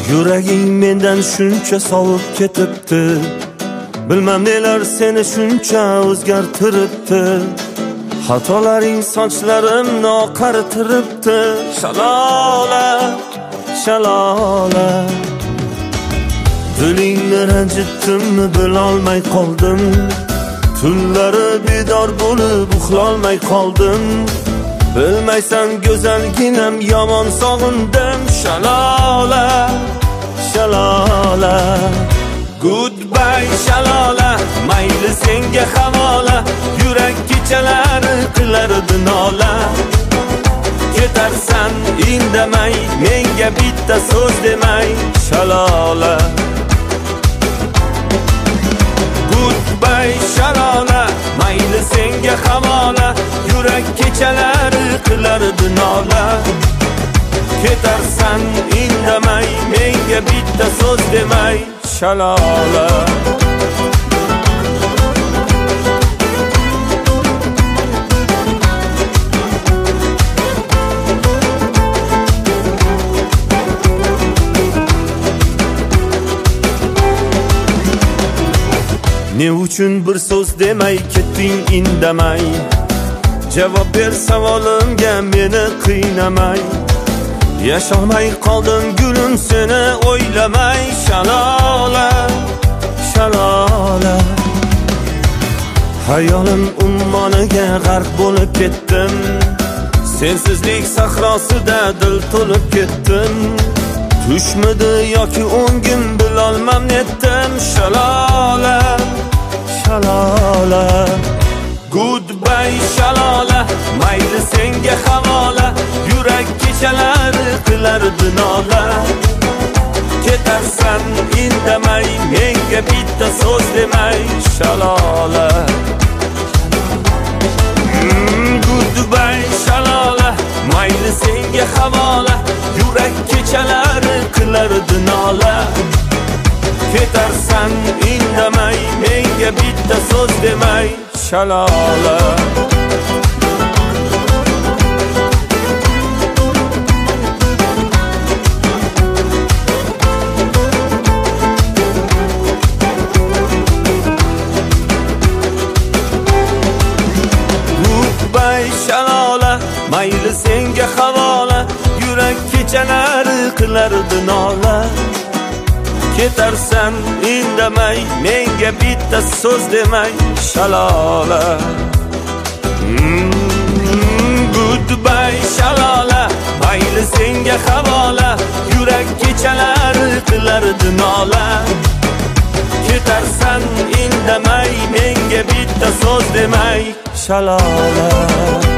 Yuraging mendan shuncha sovib ketibdi. Bilmam nelar seni shuncha o'zgartiribdi. Xatolaring sochlarimni oqartiribdi. Shalola, shalola. Dilingni ranjitdimmi bilolmay qoldim. Tunlari bedor bo'lib uxlolmay qoldim. Bilmaysan go'zalginam yomon sog'indim. Shalola, shalola. Goodbye shalola, mayli senga havola. Yurak kechalari qilardi nola. Ketarsan indamay, menga bitta so'z demay. Shalola. Goodbye shalola, mayli senga havola. Yurak kechalari qilardi nola. Ketarsan indamay, menga bitta so'z demay. Shalola. Ne uchun bir so'z demay ketding indamay? Javob ber savolimga meni qiynamay. Yasholmay qoldim gulim seni o'ylamay. Shalola, shalola. Hayolim ummoniga g'arq bo'lib ketdim. Sensizlik sahrosida dil to'lib ketdim. Tushmidi yoki o'ngim bilolmam netdim. Shalola, shalola. Goodbye shalola, mayli senga havola. Yurak kechalari qilardi nola. Ketarsan indamay, menga bitta so'z demay. Shalola. Goodbye shalola, mayli senga havola. Yurak kechalari qilardi nola. Ketarsan indamay, menga bitta so'z demay. Shalola. Goodbye shalola, mayli senga havola. Yurak kechalari qilardi nola. Ketarsan indamay, menga bitta so'z demay. Shalola. Goodbye shalola, mayli senga havola. Yurak kechalari qilardi nola. Ketarsan indamay, menga bitta so'z demay. Shalola.